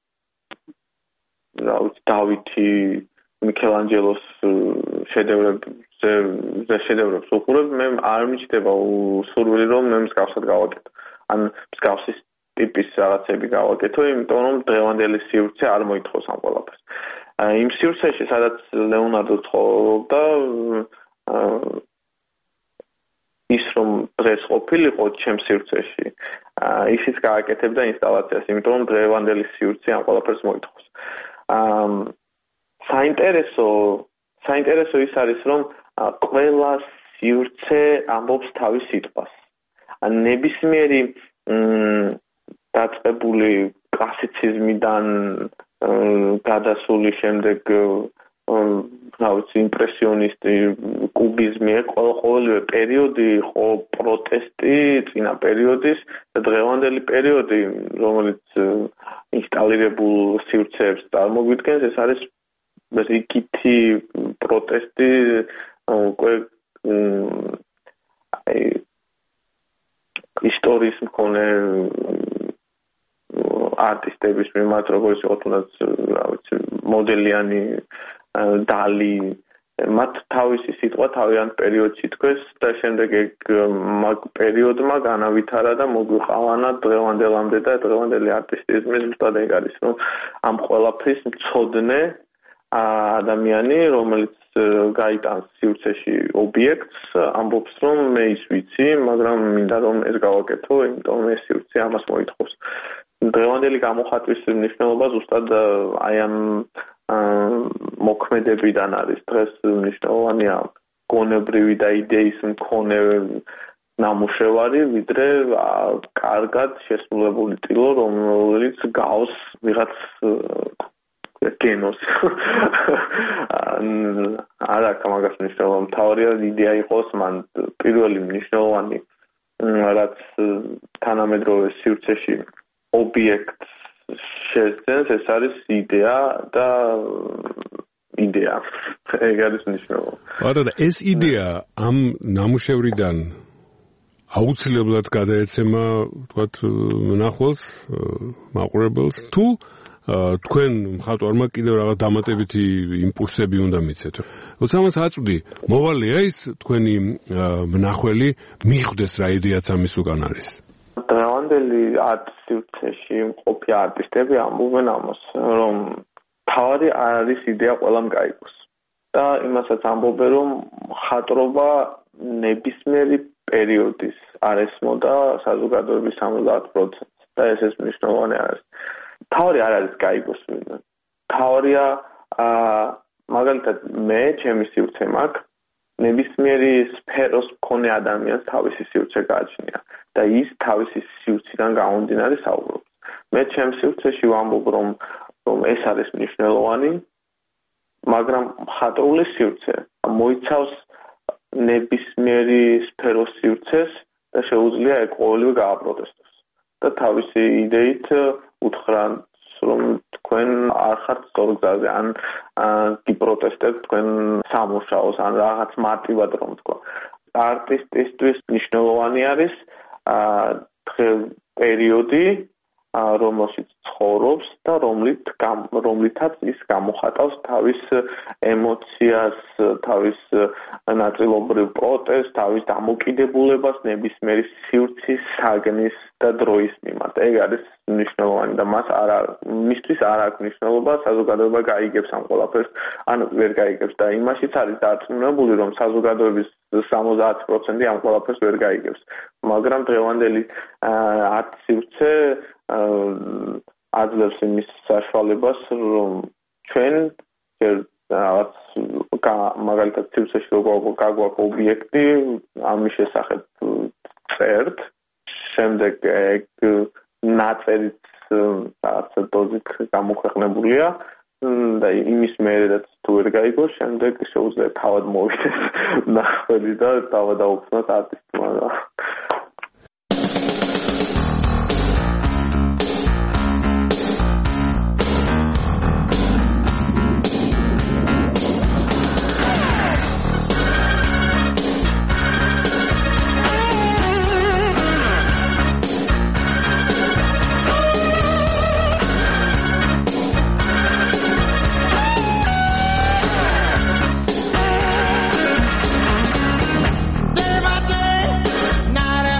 Speaker 4: დავითი მიქელანჯელოს შედევრებს უყურებ, მე არ მიჩნდება სურვილი, რომ მე მსგავსად გავაკეთო. ან მსგავსი ტიპის რაღაცები გავაკეთო, იმიტომ რომ დღევანდელი სივრცე არ მოითხოვს ამ ყველაფერს. იმ სივრცეში, სადაც ლეონარდო ცხოვრობდა, ის რომ დღეს ყოფილიყო ჩემს სივრცეში, ისიც გააკეთებდა ინსტალაციას, იმიტომ რომ დღევანდელი სივრცე ამ ყველაფერს მოითხოვს. საინტერესო ის არის, რომ ყველა სივრცე ამბობს თავის სიტყვას. ნებისმიერი დაწყებული კლასიციზმიდან გადასული შემდეგ იმპრესიონისტი, კუბიზმი, ყოველივე პერიოდი იყო პროტესტი წინა პერიოდის და დღევანდელი პერიოდი, რომელიც ინსტალირებულ სივრცეებს წარმოგვიდგენს, ეს არის რიგითი პროტესტი უკვე ისტორიის მქონე არტისტების მიმართ, როგორც იყო თუნდაც მოდელიანი დალი, მათ თავისი სიტყვა თავიანთ პერიოდში თქვეს და შემდეგ ეგ მაგ პერიოდმა განავითარა და მოგვიყავანა დღევანდელამდე და დღევანდელი არტისტიზმის ზუსტად ეგ არის, რომ ამ ყველაფრის მცოდნე ადამიანი, რომელიც გაიტანს სივრცეში ობიექტს, ამბობს, რომ მე ის ვიცი, მაგრამ მინდა რომ ეს გავაკეთო, იმიტომ რომ ეს სივრცე ამას მოითხოვს. დღევანდელი გამოხატვის მნიშვნელობა ზუსტად აი ამ მოქმედებიდან არის. დღეს მნიშვნელოვანია გონებრივი და იდეის მქონე ნამუშევარი, ვიდრე კარგად შესრულებული ტილო, რომელიც გავს ვიღაც გენოს. არა, მაგას მნიშვნელობა მთავარია იდეა იყოს, მან პირველი მნიშვნელოვანი რაც თანამედროვე სივრცეში ობიექტს შეძენს, ეს არის იდეა და იდეა. ეგ არის მნიშვნელოვანი.
Speaker 3: არა, ეს იდეა ამ ნამუშევრიდან აუცილებლად გადაეცემა, ვთქვათ, მნახველს, მაყურებელს, თუ თქვენ მხატვარმა კიდევ რაღაც დამატებითი იმპულსები უნდა მიცეთ. როცა მას აწვდი, მოვალეა ის თქვენი მნახველი მიხვდეს რა იდეაც ამის უკან არის.
Speaker 4: დღევანდელი არტ-სივრცეში მყოფი არტისტები ამბობენ ამას, რომ თავარი არ არის იდეა ყველამ გაიგოს. და იმასაც ამბობენ, რომ მხატვრობა ნებისმიერი პერიოდის არ ესმოდა საზოგადოების 70%. და ეს მნიშვნელოვანი არის. თავარი არ არის გაიგოს ვინმე. თავარია მაგალითად მე ჩემი სივრცე მაქვს ნებისმიერი სფეროს მქონე ადამიანს თავისი სივრცე გააჩნია და ის თავისი სივრციდან გამომდინარე საუბრობს. მე ჩემ სივრცეში ვამბობ რომ ეს არის მნიშვნელოვანი, მაგრამ მხატვრული სივრცე მოიცავს ნებისმიერი სფეროს სივრცეს და შეუძლია ეგ ყოველივე გააპროტესტოს. და თავისი იდეით უთხრან რომ თქვენ არ ხართ სწორ გზაზე, ან გიპროტესტებთ თქვენ სამუშაოს, ან რაღაც მარტივად რომ თქვა. არტისტისთვის მნიშვნელოვანი არის პერიოდი, რომელშიც ცხოვრობს და რომლითაც ის გამოხატავს თავის ემოციას, თავის ნაწილობრივ პროტესტს, თავის დამოკიდებულებას ნებისმიერი სივრცის, საგნის და დროის მიმართ. ეგ არის მნიშვნელოვანი და მისთვის არ აქვს მნიშვნელობა საზოგადოება გაიგებს ამ ყველაფერს, ან ვერ გაიგებს და იმაშიც არის დარწმუნებული, რომ საზოგადოების 70% ამ ყველაფერს ვერ გაიგებს. მაგრამ დღევანდელი არტ-სივრცე აძლევს იმის საშუალებას, რომ ჩვენ რაღაც მაგალითად სივრცეში გაგვაქვს ობიექტი, ამის შესახებ წერთ, შემდეგ ეგ ნაწერიც რაღაც დოზით გამოქვეყნებულია და იმის მერეც თუ ვერ გაიგოს, შემდეგ შეუძლია თავად მოვიდეს მნახველი და თავად აუხსნას არტისტმა.
Speaker 5: Day by day, night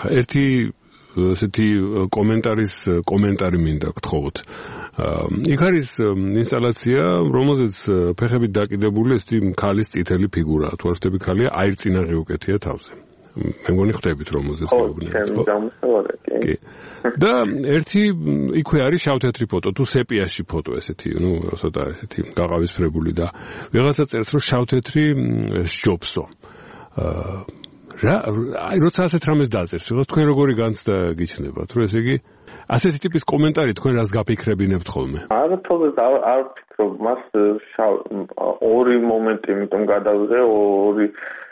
Speaker 3: ერთი ესეთი კომენტარი მინდა გთხოვოთ. იქ არის ინსტალაცია, რომელზეც ფეხებით დაკიდებული ესეთი ქალის წითელი ფიგურაა. თუ არ ვთქვი ქალია, აირწინაღი უკეთია თავზე. მე მგონი ხვდებით რომელზეც
Speaker 4: გეუბნებით.
Speaker 3: კი. და ერთი იქვე არის შავ-თეთრი ფოტო, თუ სეპიაში ფოტო ესეთი, ცოტა ესეთი გაყავისფრებული და ვიღაცა წერს რომ შავ-თეთრი სჯობსო. აი როცა ასეთ რამეს დაწერს, თქვენ როგორი განცდა გიჩნდებათ, რომ ესე იგი ასეთი ტიპის კომენტარი თქვენ რას გაფიქრებინებთ ხოლმე?
Speaker 4: არაფერს არ ვფიქრობ, მას ორი მომენტი იმიტომ გადავიღე, ორი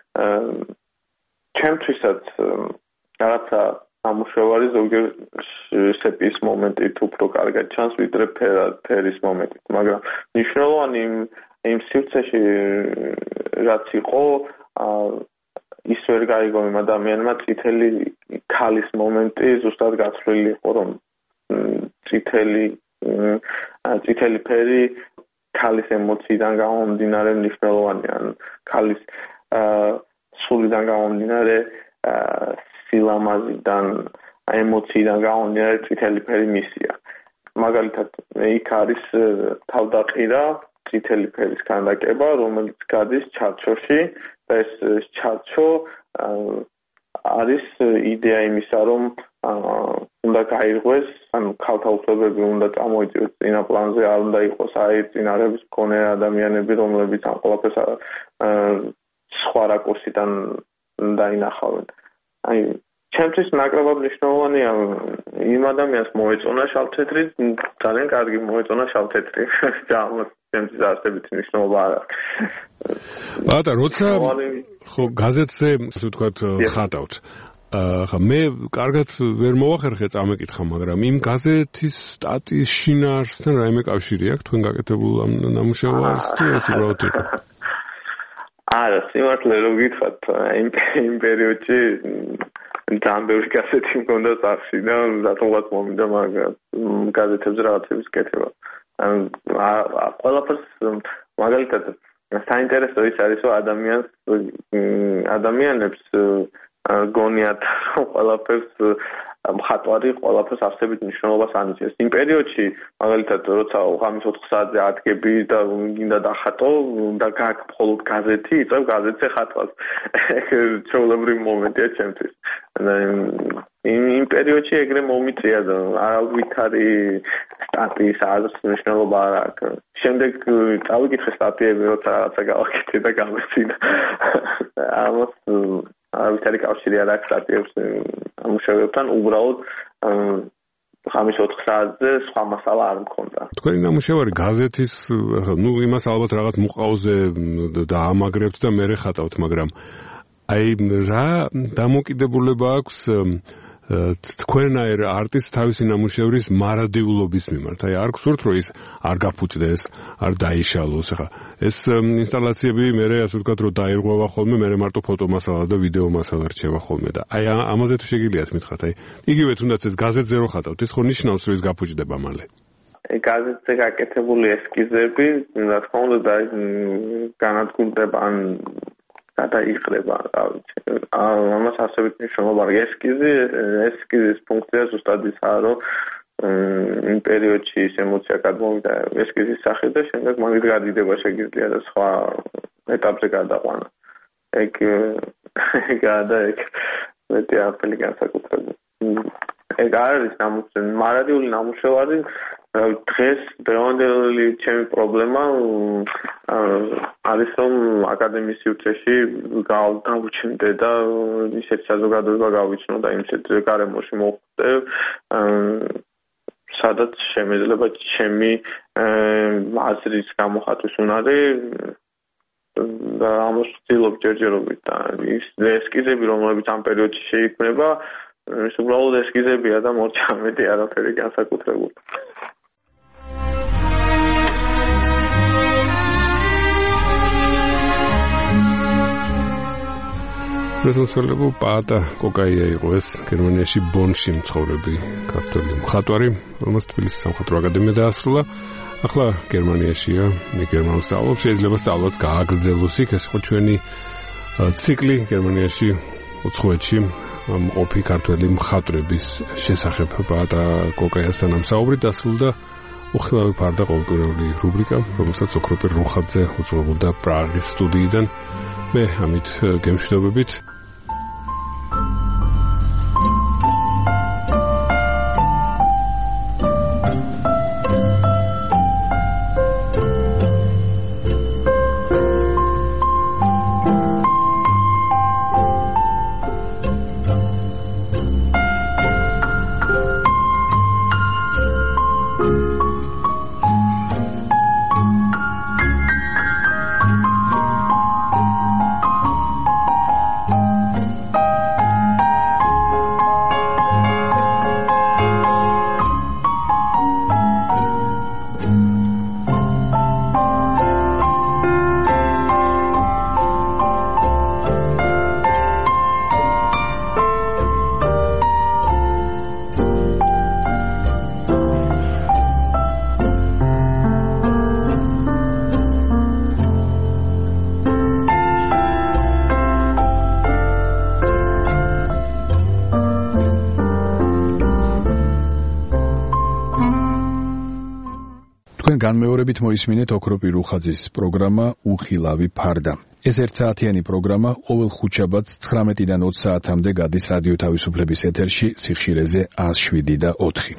Speaker 4: ჩემთვისაც რაღაცა ამუშავარი ზოგიერთ სეპიის მომენტით უფრო კარგად ჩანს ვიდრე ფერის მომენტით, მაგრამ მნიშვნელოვანი იმ სივრცეში რაც იყო ის ვერ გაიგო იმ ადამიანმა წითელი ქალის მომენტი ზუსტად გაცვლილი იყო რომ წითელი ფერი ქალის ემოციიდან გამომდინარე მნიშვნელოვანია ქალის სულიდან გამომდინარე სილამაზიდან ემოციიდან გამომდინარე წითელი ფერი მისია მაგალითად იქ არის თავდაყირა წითელი ფერის ქანდაკება რომელიც გადის ჩარჩოში და ეს ჩარჩო არის იდეა იმისა რომ უნდა გაირღვეს ანუ ქალთა უფლებები უნდა წამოიწიოს წინა პლანზე არ უნდა იყოს აირწინაღების მქონე ადამიანები რომლებიც ამ ყველაფერს სხვა რაკურსიდან დაინახავენ აი ჩემთვის ნაკლებად მნიშვნელოვანია იმ ადამიანს მოეწონა შავ-თეთრი ძალიან კარგი მოეწონა შავ-თეთრი ამას ჩემთვის არსებითი მნიშვნელობა არ აქვს
Speaker 3: ბატა როცა ხო გაზეთზე ასე ვთქვათ ხატავთ ხა მე კარგად ვერ მოვახერხე წამეკითხა მაგრამ იმ გაზეთის სტატიის შინაარსთან რაიმე კავშირი აქვს თქვენ გაკეთებულ ამ ნამუშევარს თუ ეს უბრალოდ იყო
Speaker 4: არა სიმართლე რო გითხრათ იმ პერიოდში ძალიან ბევრი გაზეთი მქონდა სახში და რატომღაც მომიდა მაგრამ გაზეთებზე რაღაცების კეთება ყველაფერს მაგალითად საინტერესო ის არის რომ ადამიანებს გონიათ ყველაფერს მხატვარი ყველაფერს არსებით მნიშვნელობას ანიჭებს. იმ პერიოდში მაგალითად როცა ღამის 4 საათზე ადგები და გინდა დახატო და გაქვს მხოლოდ გაზეთი, იწევ გაზეთზე ხატვას. ეგ ჩვეულებრივი მომენტია ჩემთვის. იმ პერიოდში ეგრე მომიწია და არავითარი სტატიის არც მნიშვნელობა არ აქვს. შემდეგ წავიკითხე სტატიები, როცა რაღაცა გავაკეთე და გამეცინა. ამას არავითარი კავშირი არ აქვს სტატიებს ამუშავებთან, უბრალოდ ღამის 4 საათზე სხვა მასალა არ მქონდა.
Speaker 3: თქვენი ნამუშევარი გაზეთის, ნუ იმას ალბათ რაღაც მუყაოზე დაამაგრებთ და მერე ხატავთ, მაგრამ აი რა დამოკიდებულება აქვს თქვენაერ არტისტს თავისი ნამუშევრის მარადიულობის მიმართ. აი არ გსურთ რომ ის არ გაფუჭდეს, არ დაიშალოს. ხა ეს ინსტალაციები მერე ასე ვთქვათ რომ დაირღვევა ხოლმე, მერე მარტო ფოტომასალა და ვიდეო მასალა რჩება ხოლმე და აი ამაზე თუ შეგიძლიათ მითხრათ, აი იგივე თუნდაც ეს გაზეთზე რო ხატავთ, ეს ხო ნიშნავს რომ ის გაფუჭდება მალე.
Speaker 4: გაზეთზე გაკეთებული ესკიზები, რა თქმა უნდა, განადგურდება ან გადაიყრება, რა ვიცი. ამას ასევე მნიშვნელობა აქვს. ესკიზის ფუნქცია ზუსტად ისაა, რომ იმ პერიოდში ის ემოცია გადმოვიდა ესკიზის სახით და შემდეგ მაგის გადიდება შეგიძლია და სხვა ეტაპზე გადაყვანა. ეგ მეტი აფელი განსაკუთრებული. ეგ არის მარადიული ნამუშევარი დღევანდელი ჩემი პრობლემა არის რომ აკადემიის სივრცეში გავუჩნდე და ისეთ საზოგადოება გავიჩნო და იმსეთ გარემოში მოვხვდე სადაც შემეძლება ჩემი აზრის გამოხატვის უნარი და ამას ვცდილობ ჯერჯერობით და ის ესკიზები რომლებიც ამ პერიოდში შეიქმნება ეს უბრალოდ ესკიზებია და მორჩა მეტი არაფერი განსაკუთრებული.
Speaker 3: პრეზენტაცია პაატა კოკაია იყო ეს გერმანიაში ბონში მცხოვრები ქართველი მხატვარი, რომელსაც თბილისის სამხატვრო აკადემია დაასრულა. ახლა გერმანიაშია, მე გერმანულს სწავლობ, შეიძლება სწავლაც გააგრძელოს იქ, ეს იყო ჩვენი ციკლი გერმანიაში 19-ში მყოფი ქართველი მხატვრების შესახებ პაატა კოკაიასთან ამ საუბრი დასრულდა უხილავი ფარდა ყოველკვირეული რუბრიკა, რომელსაც ოქროპირ რუხაძე უძღვებოდა პრაღის სტუდიიდან. მე ამით გემშვიდობებით. განმეორებით მოისმინეთ ოქროპირ რუხაძის პროგრამა უხილავი ფარდა. ეს ერთსაათიანი პროგრამა ყოველ ხუთშაბათს 19-დან 20 საათამდე გადის რადიო თავისუფლების ეთერში სიხშირეზე 107.4.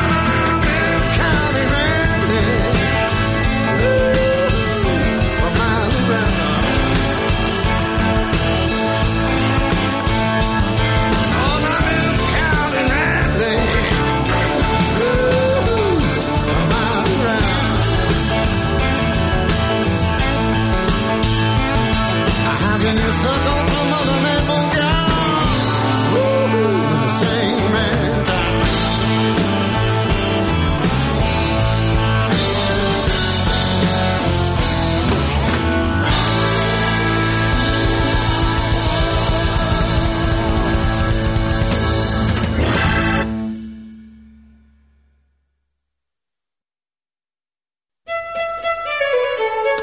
Speaker 5: My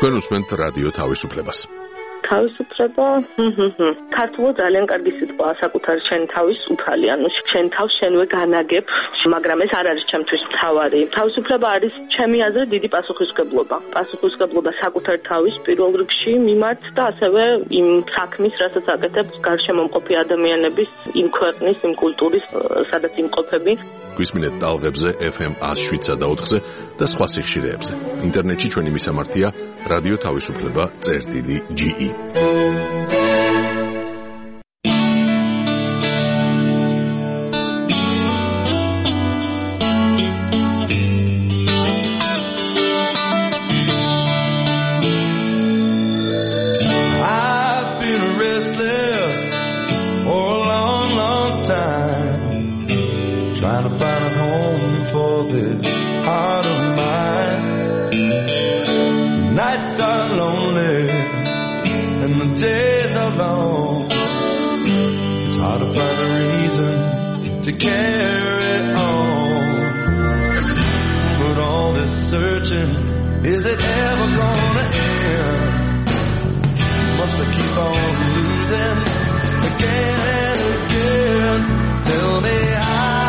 Speaker 1: თქვენ უსმენთ რადიო თავისუფლებას.
Speaker 6: თავისუფლება ქართულად ძალიან კარგი სიტყვაა საკუთარ შენ თავის უფალი, ანუ შენ თავს შენვე განაგებ, მაგრამ ეს არ არის ჩემთვის მთავარი. თავისუფლება არის ჩემი აზრით დიდი პასუხისმგებლობა. პასუხისმგებლობა საკუთარ თავის პირველ რიგში მიმართ და ასევე იმ საქმის, რასაც აკეთებს გარშემო მყოფი ადამიანების, იმ ქვეყნის, იმ კულტურის, სადაც იმყოფები.
Speaker 1: გვისმინეთ ტალღებზე FM 107.4-ზე და სხვა სიხშირეებზე. ინტერნეტში ჩვენი მისამართია რადიო თავისუფლება.ge.
Speaker 7: Trying to find a home for this heart of mine. Nights are lonely and the days are long. It's hard to find a reason to carry on. But all this searching, is it ever gonna end? Must I keep on losing again and again? Tell me how